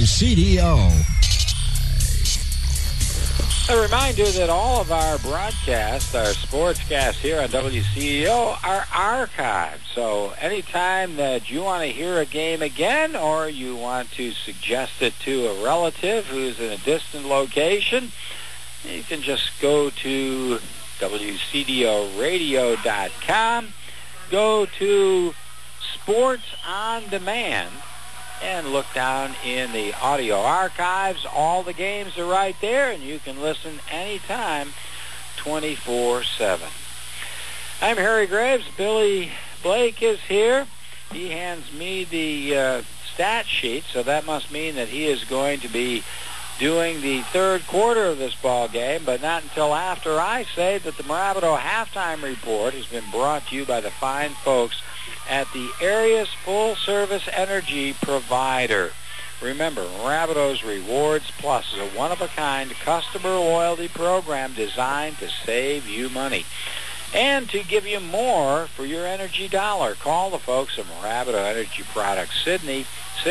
WCDO. A reminder that all of our broadcasts, our sportscasts here on WCDO are archived. So anytime that you want to hear a game again or you want to suggest it to a relative who's in a distant location, you can just go to WCDOradio.com, go to Sports on Demand, and look down in the audio archives. All the games are right there, and you can listen anytime, 24/7. I'm Harry Graves. Billy Blake is here. He hands me the stat sheet, so that must mean that he is going to be doing the third quarter of this ball game, but not until after I say that the Mirabito halftime report has been brought to you by the fine folks at the area's full-service energy provider. Remember, Mirabito's Rewards Plus is a one-of-a-kind customer loyalty program designed to save you money and to give you more for your energy dollar. Call the folks at Mirabito Energy Products, Sydney,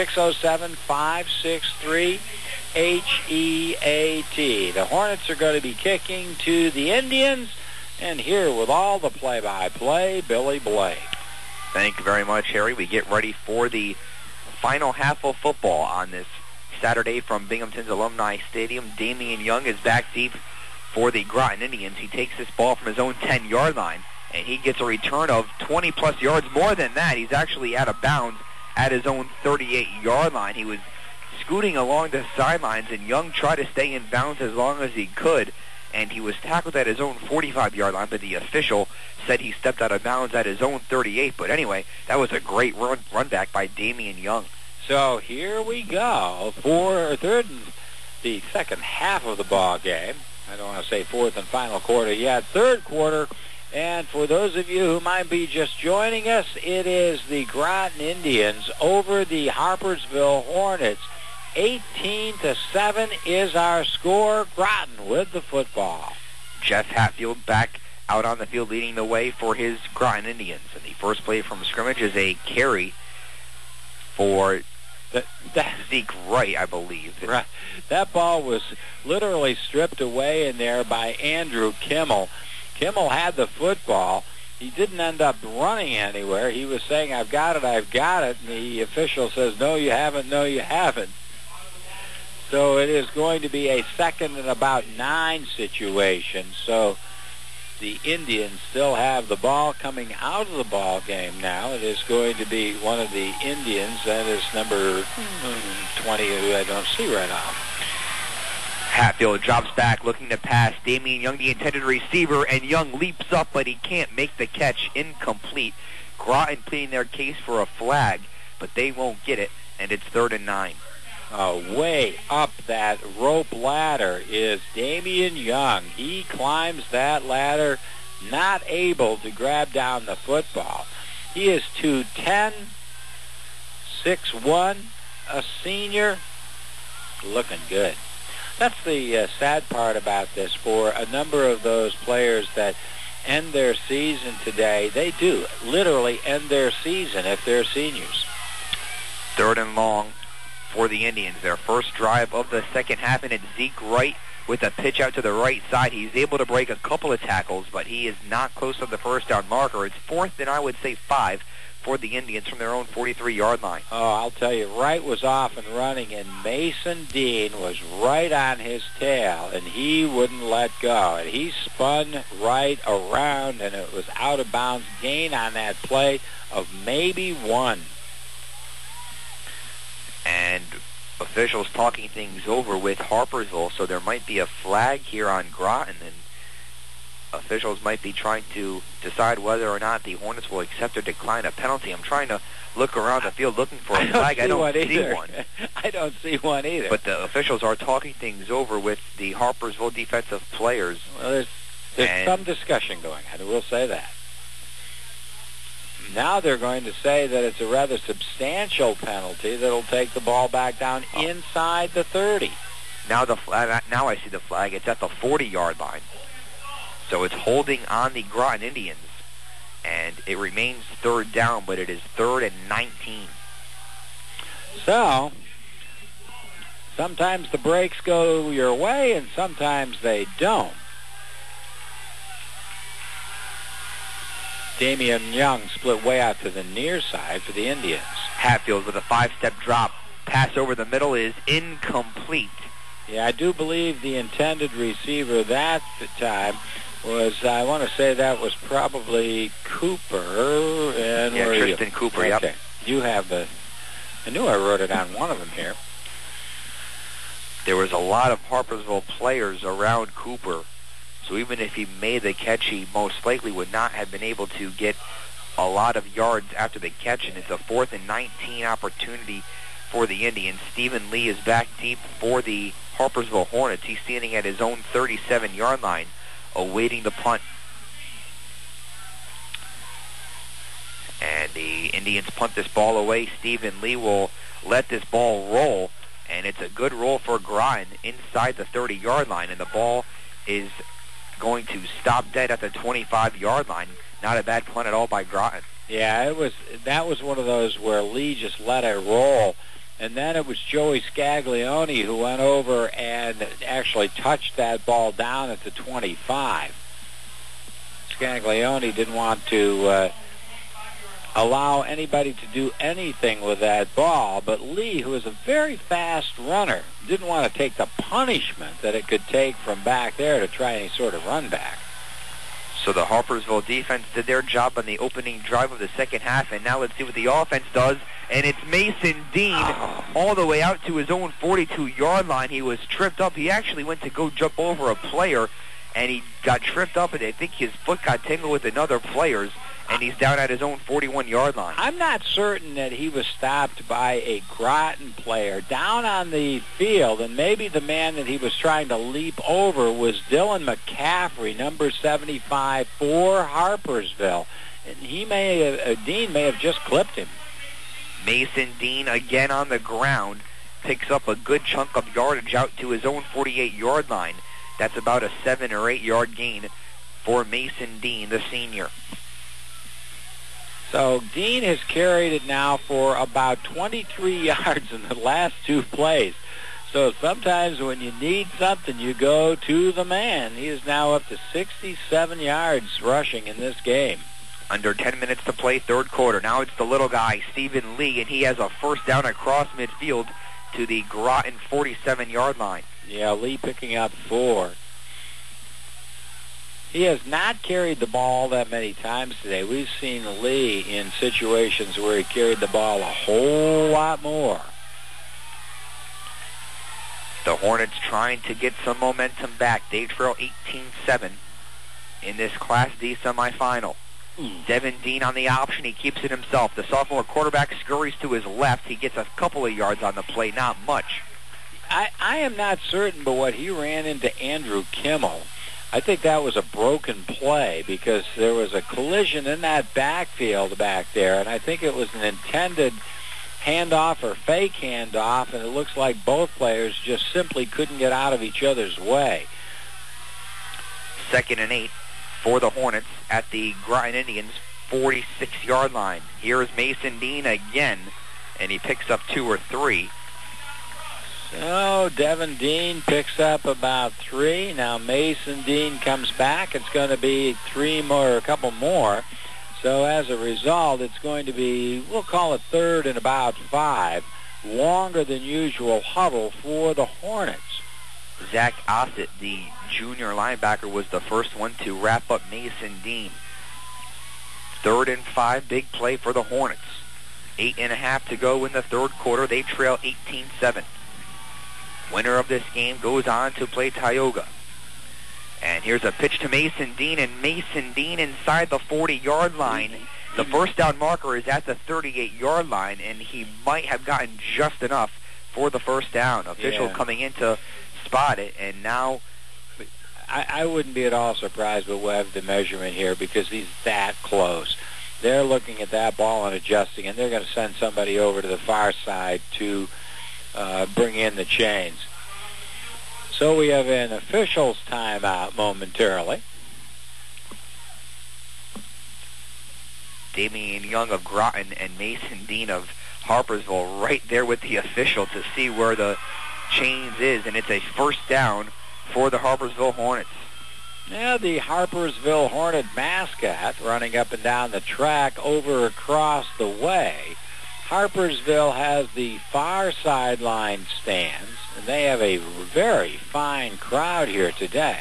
607-563-HEAT. The Hornets are going to be kicking to the Indians, and here with all the play-by-play, Billy Blake. Thank you very much, Harry. We get ready for the final half of football on this Saturday from Binghamton's Alumni Stadium. Damian Young is back deep for the Groton Indians. He takes this ball from his own 10-yard line, and he gets a return of 20-plus yards. More than that, he's actually out of bounds at his own 38-yard line. He was scooting along the sidelines, and Young tried to stay in bounds as long as he could, and he was tackled at his own 45-yard line, but the official said he stepped out of bounds at his own 38. But anyway, that was a great run back by Damian Young. So here we go for the second half of the ball game. I don't want to say fourth and final quarter yet. Third quarter, and for those of you who might be just joining us, it is the Groton Indians over the Harpersville Hornets. 18-7 is our score. Groton with the football. Jeff Hatfield back out on the field leading the way for his Groton Indians. And the first play from scrimmage is a carry for Zeke Wright, I believe. Right. That ball was literally stripped away in there by Andrew Kimmel. Kimmel had the football. He didn't end up running anywhere. He was saying, I've got it. And the official says, no, you haven't. So it is going to be a second and about 9 situation. So the Indians still have the ball coming out of the ball game now. It is going to be one of the Indians. That is number 20, who I don't see right off. Hatfield drops back looking to pass. Damian Young, the intended receiver, and Young leaps up, but he can't make the catch. Incomplete. Groton pleading their case for a flag, but they won't get it, and it's 3rd and 9. Way up that rope ladder is Damian Young. He climbs that ladder, not able to grab down the football. He is 2'10", 6'1", a senior, looking good. That's the sad part about this. For a number of those players that end their season today, they do literally end their season if they're seniors. 3rd and long for the Indians. Their first drive of the second half, and it's Zeke Wright with a pitch out to the right side. He's able to break a couple of tackles, but he is not close to the first down marker. It's 4th and I would say 5 for the Indians from their own 43-yard line. Oh, I'll tell you, Wright was off and running, and Mason Dean was right on his tail, and he wouldn't let go. And he spun right around, and it was out of bounds. Gain on that play of maybe 1. And officials talking things over with Harpersville, so there might be a flag here on Groton, and officials might be trying to decide whether or not the Hornets will accept or decline a penalty. I'm trying to look around the field looking for a flag. I don't see one. I don't see one either. But the officials are talking things over with the Harpersville defensive players. Well, there's some discussion going on, I will say that. Now they're going to say that it's a rather substantial penalty that'll take the ball back down inside the 30. Now I see the flag. It's at the 40-yard line. So it's holding on the Groton Indians, and it remains 3rd down, but it is 3rd and 19. So Sometimes the breaks go your way, and sometimes they don't. Damian Young split way out to the near side for the Indians. Hatfield with a 5-step drop. Pass over the middle is incomplete. Yeah, I do believe the intended receiver that time was, I want to say that was probably Cooper. And yeah, Tristan Cooper, okay. Yep. You have I knew I wrote it on one of them here. There was a lot of Harpersville players around Cooper, so even if he made the catch, he most likely would not have been able to get a lot of yards after the catch, and it's a 4th and 19 opportunity for the Indians. Stephen Lee is back deep for the Harpersville Hornets. He's standing at his own 37-yard line, awaiting the punt. And the Indians punt this ball away. Stephen Lee will let this ball roll, and it's a good roll for Groton inside the 30-yard line, and the ball is going to stop dead at the 25-yard line. Not a bad punt at all by Groton. Yeah, that was one of those where Lee just let it roll, and then it was Joey Scaglione who went over and actually touched that ball down at the 25. Scaglione didn't want to allow anybody to do anything with that ball, but Lee, who is a very fast runner, didn't want to take the punishment that it could take from back there to try any sort of run back. So the Harpersville defense did their job on the opening drive of the second half, and now let's see what the offense does. And it's Mason Dean all the way out to his own 42-yard line. He was tripped up. He actually went to go jump over a player, and he got tripped up, and I think his foot got tangled with another player's, and he's down at his own 41-yard line. I'm not certain that he was stopped by a Groton player down on the field, and maybe the man that he was trying to leap over was Dylan McCaffrey, number 75 for Harpersville. And Dean may have just clipped him. Mason Dean again on the ground, picks up a good chunk of yardage out to his own 48-yard line. That's about a 7 or 8 yard gain for Mason Dean, the senior. So Dean has carried it now for about 23 yards in the last two plays. So sometimes when you need something, you go to the man. He is now up to 67 yards rushing in this game. Under 10 minutes to play, third quarter. Now it's the little guy, Stephen Lee, and he has a first down across midfield to the Groton 47-yard line. Yeah, Lee picking up 4. He has not carried the ball that many times today. We've seen Lee in situations where he carried the ball a whole lot more. The Hornets trying to get some momentum back. They trail 18-7 in this Class D semifinal. Devin Dean on the option. He keeps it himself. The sophomore quarterback scurries to his left. He gets a couple of yards on the play, not much. I am not certain, but what he ran into Andrew Kimmel, I think that was a broken play because there was a collision in that backfield back there, and I think it was an intended handoff or fake handoff, and it looks like both players just simply couldn't get out of each other's way. 2nd and 8 for the Hornets at the Groton Indians 46-yard line. Here's Mason Dean again, and he picks up 2 or 3. So Devin Dean picks up about 3. Now Mason Dean comes back. It's going to be 3 more, a couple more. So as a result, it's going to be, we'll call it 3rd and about 5. Longer than usual huddle for the Hornets. Zach Ossett, the junior linebacker, was the first one to wrap up Mason Dean. 3rd and 5, big play for the Hornets. 8.5 to go in the third quarter. They trail 18-7. Winner of this game goes on to play Tioga. And here's a pitch to Mason Dean, and Mason Dean inside the 40-yard line. The first down marker is at the 38-yard line, and he might have gotten just enough for the first down. Official coming in to spot it, and now I wouldn't be at all surprised with Webb, the measurement here, because he's that close. They're looking at that ball and adjusting, and they're going to send somebody over to the far side to bring in the chains. So we have an official's timeout momentarily. Damian Young of Groton and Mason Dean of Harpersville right there with the official to see where the chains is, and it's a first down for the Harpersville Hornets. Now the Harpersville Hornet mascot running up and down the track over across the way. Harpersville has the far sideline stands, and they have a very fine crowd here today.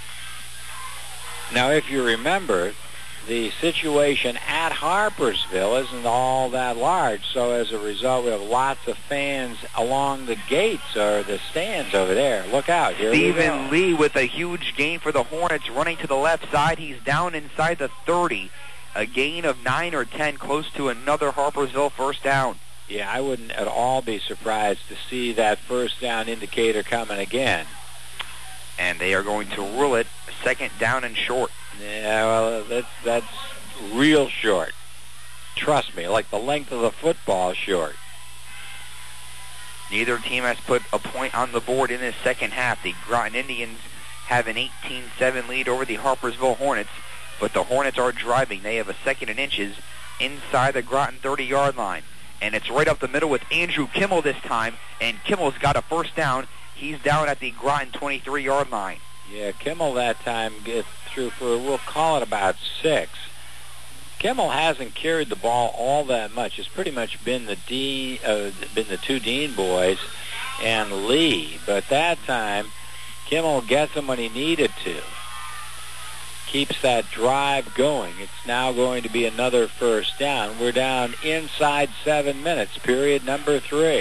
Now, if you remember, the situation at Harpersville isn't all that large, so as a result, we have lots of fans along the gates or the stands over there. Look out, here Stephen Lee with a huge gain for the Hornets, running to the left side. He's down inside the 30. A gain of 9 or 10, close to another Harpersville first down. Yeah, I wouldn't at all be surprised to see that first down indicator coming again. And they are going to rule it second down and short. Yeah, well, that's real short. Trust me, like the length of the football short. Neither team has put a point on the board in this second half. The Groton Indians have an 18-7 lead over the Harpersville Hornets, but the Hornets are driving. They have a second and inches inside the Groton 30-yard line. And it's right up the middle with Andrew Kimmel this time, and Kimmel's got a first down. He's down at the Groton 23-yard line. Yeah, Kimmel that time gets through for, we'll call it about 6. Kimmel hasn't carried the ball all that much. It's pretty much been the two Dean boys and Lee. But that time, Kimmel gets him when he needed to. Keeps that drive going. It's now going to be another first down. We're down inside 7 minutes, period number 3.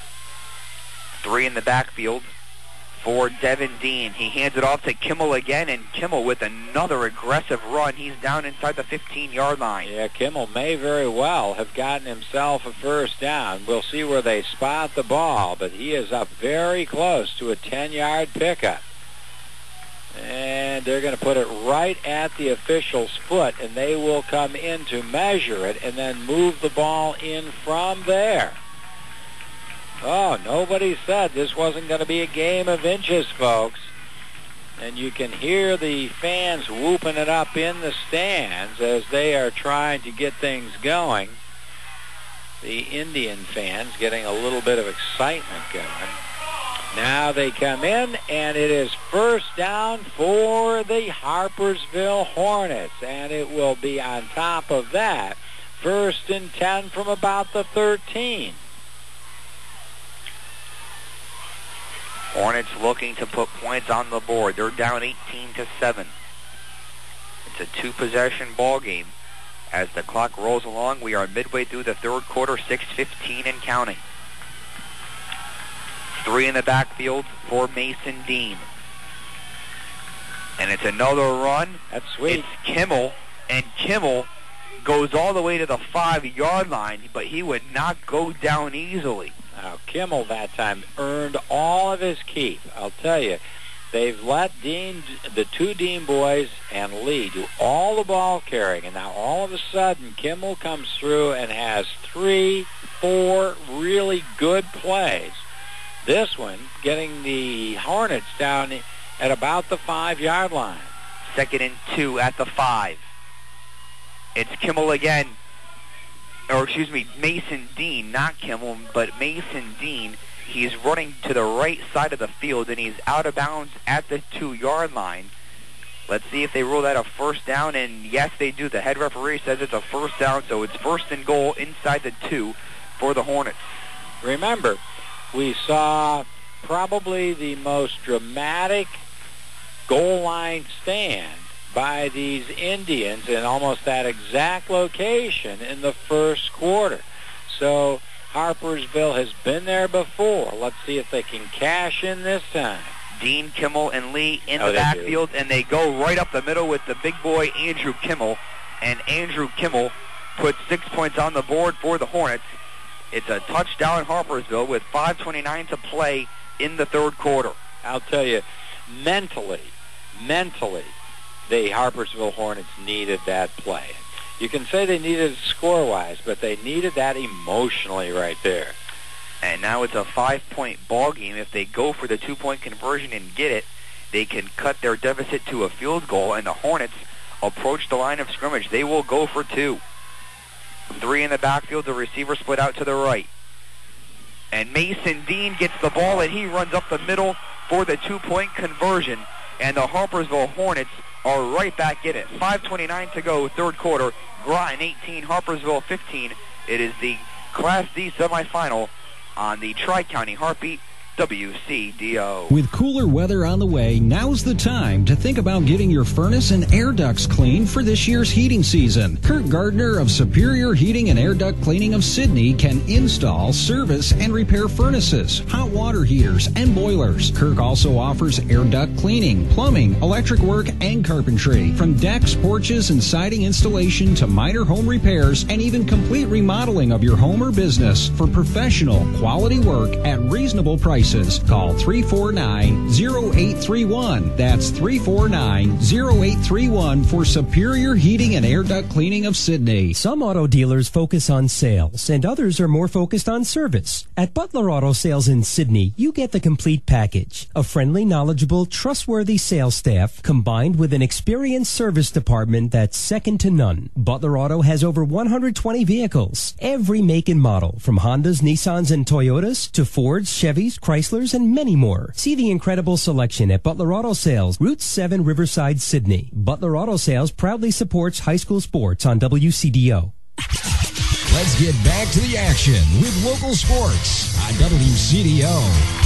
3 in the backfield for Devin Dean. He hands it off to Kimmel again, and Kimmel with another aggressive run. He's down inside the 15-yard line. Yeah, Kimmel may very well have gotten himself a first down. We'll see where they spot the ball, but he is up very close to a 10-yard pickup. And they're going to put it right at the official's foot, and they will come in to measure it and then move the ball in from there. Oh, nobody said this wasn't going to be a game of inches, folks. And you can hear the fans whooping it up in the stands as they are trying to get things going. The Indian fans getting a little bit of excitement going. Now they come in, and it is first down for the Harpersville Hornets. And it will be on top of that, 1st and 10 from about the 13. Hornets looking to put points on the board. They're down 18-7. It's a 2-possession ball game. As the clock rolls along, we are midway through the third quarter, 6:15 and counting. 3 in the backfield for Mason Dean. And it's another run. That's sweet. It's Kimmel, and Kimmel goes all the way to the 5-yard line, but he would not go down easily. Now, Kimmel that time earned all of his keep. I'll tell you, they've let the two Dean boys and Lee do all the ball carrying, and now all of a sudden Kimmel comes through and has 3, 4 really good plays. This one getting the Hornets down at about the 5-yard line. 2nd and 2 at the 5. It's Kimmel again. Or excuse me, Mason Dean, not Kimmel, but Mason Dean. He's running to the right side of the field, and he's out of bounds at the 2-yard line. Let's see if they rule that a first down, and yes, they do. The head referee says it's a first down, so it's 1st and goal inside the 2 for the Hornets. Remember, we saw probably the most dramatic goal line stand by these Indians in almost that exact location in the first quarter. So Harpersville has been there before. Let's see if they can cash in this time. Dean, Kimmel, and Lee in the backfield, and they go right up the middle with the big boy Andrew Kimmel. And Andrew Kimmel puts 6 points on the board for the Hornets. It's a touchdown Harpersville with 5:29 to play in the third quarter. I'll tell you, mentally, the Harpersville Hornets needed that play. You can say they needed it score-wise, but they needed that emotionally right there. And now it's a 5-point ball game. If they go for the 2-point conversion and get it, they can cut their deficit to a field goal, and the Hornets approach the line of scrimmage. They will go for 2. 3 in the backfield. The receiver split out to the right. And Mason Dean gets the ball, and he runs up the middle for the two-point conversion. And the Harpersville Hornets are right back in it. 5:29 to go, third quarter. Groton 18, Harpersville 15. It is the Class D semifinal on the Tri-County Heartbeat WCDO. With cooler weather on the way, now's the time to think about getting your furnace and air ducts cleaned for this year's heating season. Kurt Gardner of Superior Heating and Air Duct Cleaning of Sidney can install, service, and repair furnaces, hot water heaters, and boilers. Kirk also offers air duct cleaning, plumbing, electric work, and carpentry. From decks, porches, and siding installation to minor home repairs and even complete remodeling of your home or business for professional, quality work at reasonable prices. Call 349-0831. That's 349-0831 for Superior Heating and Air Duct Cleaning of Sidney. Some auto dealers focus on sales, and others are more focused on service. At Butler Auto Sales in Sidney, you get the complete package. A friendly, knowledgeable, trustworthy sales staff combined with an experienced service department that's second to none. Butler Auto has over 120 vehicles, every make and model, from Hondas, Nissans, and Toyotas to Fords, Chevys, Chryslers, and many more. See the incredible selection at Butler Auto Sales, Route 7, Riverside, Sidney. Butler Auto Sales proudly supports high school sports on WCDO. Let's get back to the action with local sports on WCDO.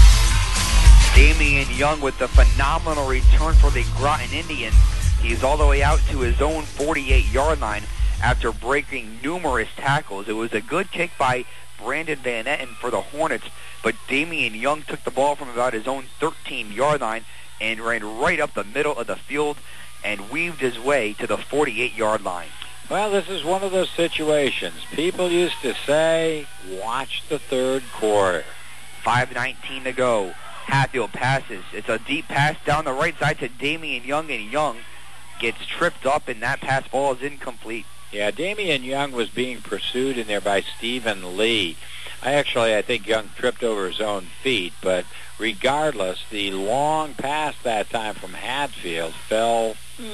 Damian Young with the phenomenal return for the Groton Indians. He's all the way out to his own 48-yard line after breaking numerous tackles. It was a good kick by Brandon Van Etten for the Hornets, but Damian Young took the ball from about his own 13-yard line and ran right up the middle of the field and weaved his way to the 48-yard line. Well, this is one of those situations. People used to say, watch the third quarter. 5:19 to go. Hatfield passes. It's a deep pass down the right side to Damian Young, and Young gets tripped up, and that pass ball is incomplete. Yeah, Damian Young was being pursued in there by Stephen Lee. I think Young tripped over his own feet, but regardless, the long pass that time from Hatfield fell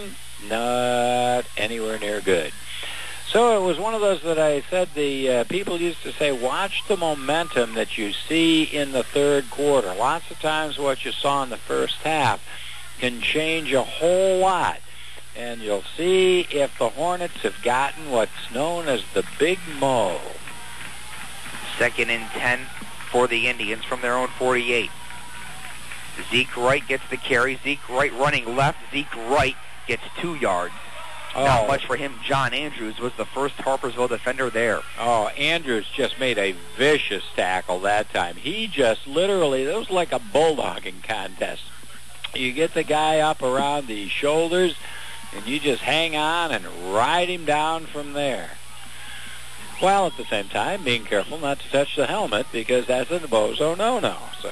not anywhere near good. So it was one of those that I said the people used to say, watch the momentum that you see in the third quarter. Lots of times what you saw in the first half can change a whole lot. And you'll see if the Hornets have gotten what's known as the Big Mo. 2nd and 10 for the Indians from their own 48. Zeke Wright gets the carry. Zeke Wright running left. Zeke Wright gets 2 yards. Not much for him. John Andrews was the first Harpersville defender there. Oh, Andrews just made a vicious tackle that time. He just literally, it was like a bulldogging contest. You get the guy up around the shoulders, and you just hang on and ride him down from there. While at the same time being careful not to touch the helmet, because that's a bozo no-no. So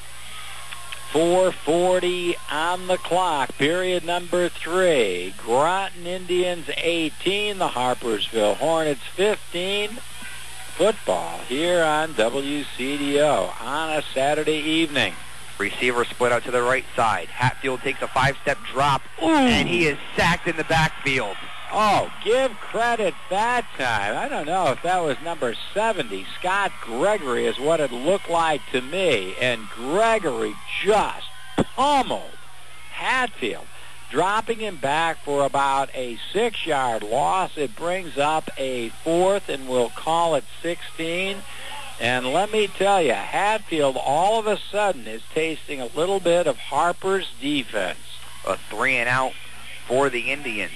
4:40 on the clock, period number 3. Groton Indians 18, the Harpersville Hornets 15. Football here on WCDO on a Saturday evening. Receiver split out to the right side. Hatfield takes a 5-step drop, and he is sacked in the backfield. Oh, give credit that time. I don't know if that was number 70. Scott Gregory is what it looked like to me. And Gregory just pummeled Hatfield, dropping him back for about a 6-yard loss. It brings up a 4th, and we'll call it 16. And let me tell you, Hatfield all of a sudden is tasting a little bit of Harper's defense. A 3-and-out for the Indians.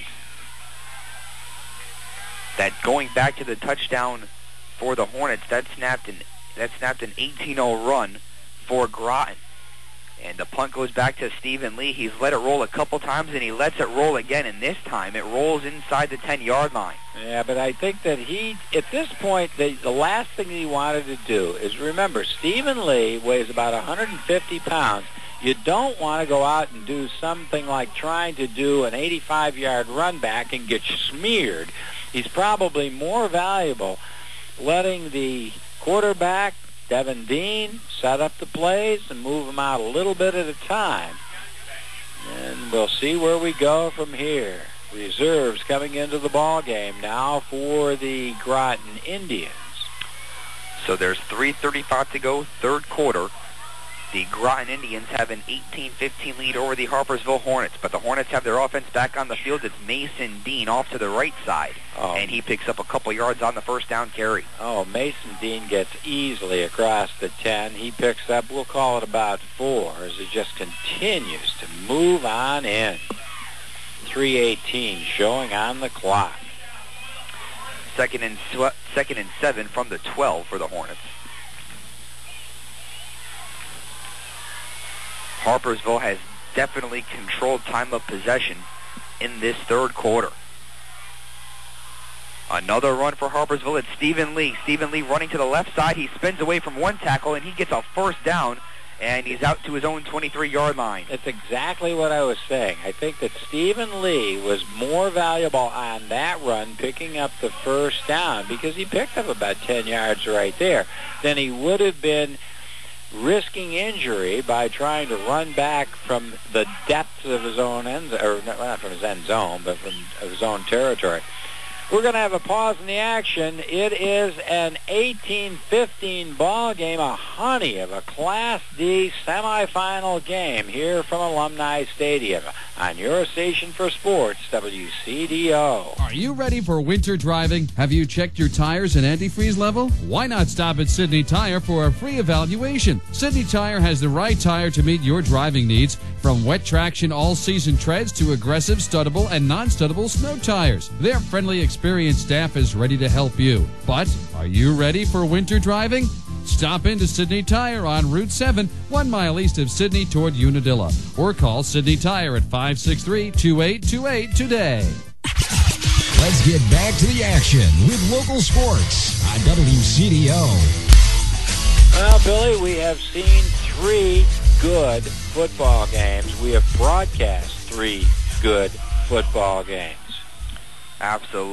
That going back to the touchdown for the Hornets, that snapped an 18-0 run for Groton. And the punt goes back to Stephen Lee. He's let it roll a couple times, and he lets it roll again, and this time it rolls inside the 10-yard line. Yeah, but I think that at this point, the last thing he wanted to do is, remember, Stephen Lee weighs about 150 pounds. You don't want to go out and do something like trying to do an 85-yard run back and get smeared. He's probably more valuable letting the quarterback, Devin Dean, set up the plays and move them out a little bit at a time. And we'll see where we go from here. Reserves coming into the ball game now for the Groton Indians. So there's 3:35 to go, third quarter. The Groton Indians have an 18-15 lead over the Harpersville Hornets, but the Hornets have their offense back on the field. It's Mason Dean off to the right side, and he picks up a couple yards on the first down carry. Oh, Mason Dean gets easily across the 10. He picks up, we'll call it about 4, as he just continues to move on in. 3:18 showing on the clock. Second and 7 from the 12 for the Hornets. Harpersville has definitely controlled time of possession in this third quarter. Another run for Harpersville. It's Stephen Lee. Stephen Lee running to the left side. He spins away from one tackle, and he gets a first down, and he's out to his own 23-yard line. That's exactly what I was saying. I think that Stephen Lee was more valuable on that run, picking up the first down, because he picked up about 10 yards right there, than he would have been risking injury by trying to run back from the depths of his own end, or not from his end zone, but from his own territory. We're going to have a pause in the action. It is an 18-15 ball game, a honey of a Class D semifinal game here from Alumni Stadium on your station for sports, WCDO. Are you ready for winter driving? Have you checked your tires and antifreeze level? Why not stop at Sydney Tire for a free evaluation? Sydney Tire has the right tire to meet your driving needs, from wet traction all-season treads to aggressive studdable and non-studdable snow tires. Their friendly, experienced staff is ready to help you. But are you ready for winter driving? Stop into Sydney Tire on Route 7, 1 mile east of Sydney toward Unadilla, or call Sydney Tire at 563-2828 today. Let's get back to the action with local sports on WCDO. Well, Billy, we have seen 3 good football games. We have broadcast 3 good football games. Absolutely.